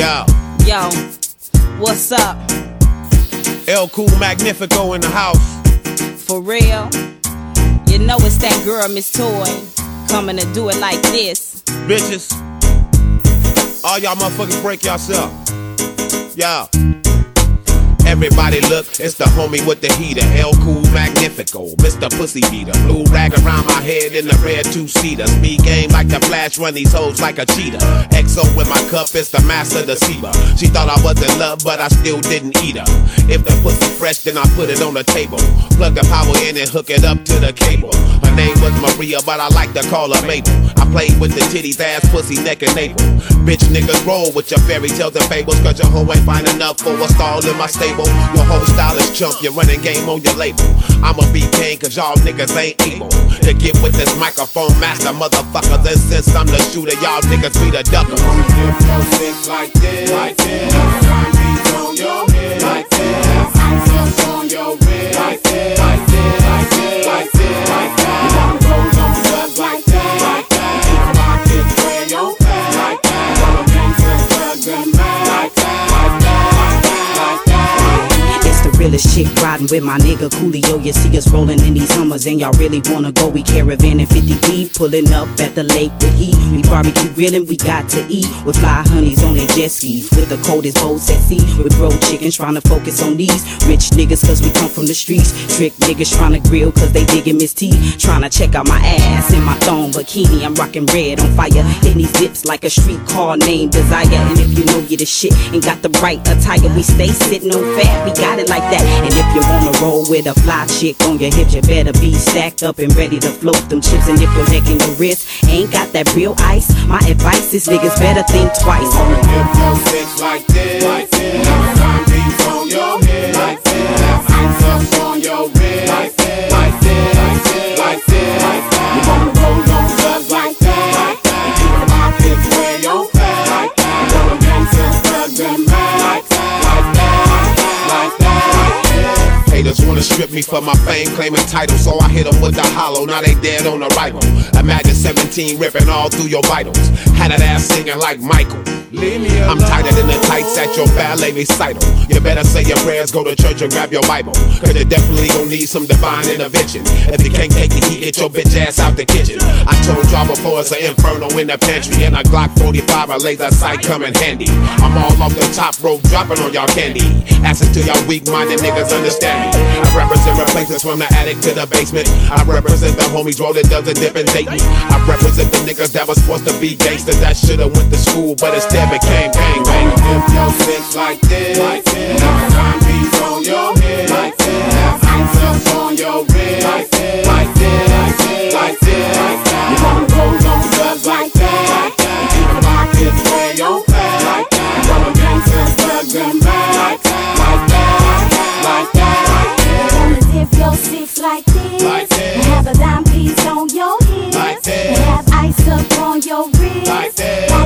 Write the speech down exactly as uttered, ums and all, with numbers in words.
Yo. Yo, what's up? El Cool Magnifico in the house. For real? You know it's that girl, Miss Toy, coming to do it like this. Bitches, all y'all motherfuckers break yourself. Yo. Everybody look, it's the homie with the heater, El Cool Magnifico, Mister Pussy Beater. Blue rag around my head in the red two-seater. Speed game like the Flash, run these hoes like a cheetah. X O with my cup, it's the master deceiver. She thought I was in love, but I still didn't eat her. If the pussy fresh, then I put it on the table. Plug the power in and hook it up to the cable. Her name was Maria, but I like to call her Mabel. I played with the titties, ass, pussy, neck, and navel. Bitch niggas roll with your fairy tales and fables, cause your hoe ain't fine enough for a stall in my stable. Your whole style is chump, you're running game on your label. I'ma be king cause y'all niggas ain't able to get with this microphone master motherfucker. Then since I'm the shooter, y'all niggas be the ducker. Like this, like this, on your head, like this, on your head, like this, like this, like this, like this, like that. You wanna roll on drugs like that, like that. You rock it where your fat, like that. Wanna gangsta drugs and mad, like that, like that, like that, like that. It's the realest chick riding with my nigga Coolio. You see us rolling in these Hummers and y'all really wanna go. We caravan in fifty deep, pulling up at the lake with heat. We barbecue grilling, we got to eat. With fly honeys on their jet skis, with the coldest boats at sea. With road chickens trying to focus on these rich niggas cause we come from the streets. Trick niggas trying to grill cause they digging Miss T. Trying to check out my ass in my thong bikini. I'm rocking red on fire, hitting these lips like a streetcar named Desire. And if you know you the shit and got the right attire, we stay sitting on fat, we got it like that. And if you wanna roll with a fly chick on your hips, you better be stacked up and ready to float them chips. And if your neck and your wrist ain't got that real ice, my advice is niggas better think twice. If your six like this, like this, beats on your head, like this, hands up on your wrist, like this, like this, like this, like this, like that. You wanna roll on drugs like that, like that. You can rock it where your fat, like that. You wanna gangsta drugs and mad, like that, like that, like that, like that. Haters wanna strip me for my fame, claiming title, so I hit them with the hollow, now they dead on arrival. Imagine seventeen ripping all through your vitals, had that ass singing like Michael. I'm tighter than the tights at your ballet recital. You better say your prayers, go to church and grab your Bible, cause you definitely gon' need some divine intervention. If you can't take the heat, get your bitch ass out the kitchen. I told y'all before it's an inferno in the pantry, and a Glock forty-five, a laser sight come in handy. I'm all off the top rope, dropping on y'all candy. Asking to y'all weak-minded niggas understand me. I represent replacements from the attic to the basement. I represent the homies roll that doesn't dip and date me. I represent the niggas that was supposed to be gangsters that should've went to school, but instead became gang bang. If your six like this, like this, beats on your head, like this, hands up on your wrist, like this, like this, like this, like this, like that. You wanna roll on drugs like that, like that. You can rock it where your fat, like that. You wanna gangsta drugs and mad, like that, like that, like that, like that. Wanna dip your six like this, like this, and have a dime piece on your hips, like this, and have ice up on your wrist, like this.